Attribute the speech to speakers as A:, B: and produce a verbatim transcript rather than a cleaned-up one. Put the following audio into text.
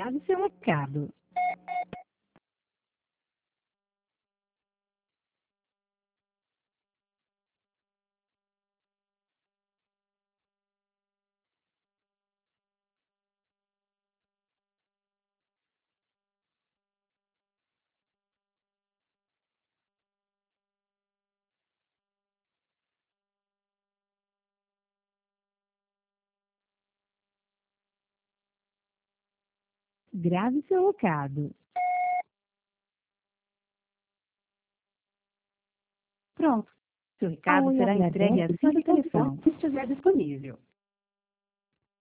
A: Grave seu recado. Grave seu recado.
B: Pronto. Seu
A: A
B: recado
A: unha
B: será
A: é
B: entregue
A: aberta
B: assim
A: para
B: que o telefone
A: tradução.
B: estiver disponível.